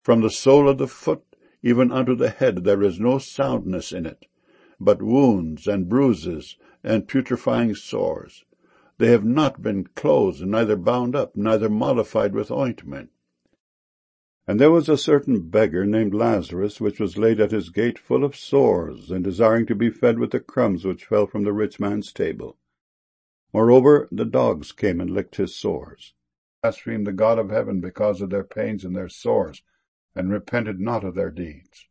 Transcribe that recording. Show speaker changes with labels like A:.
A: From the sole of the foot even unto the head there is no soundness in it, but wounds and bruises and putrefying sores. They have not been closed, neither bound up, neither mollified with ointment. And there was a certain beggar named Lazarus, which was laid at his gate full of sores, and desiring to be fed with the crumbs which fell from the rich man's table. Moreover, the dogs came and licked his sores. Blasphemed the God of heaven because of their pains and their sores, and repented not of their deeds.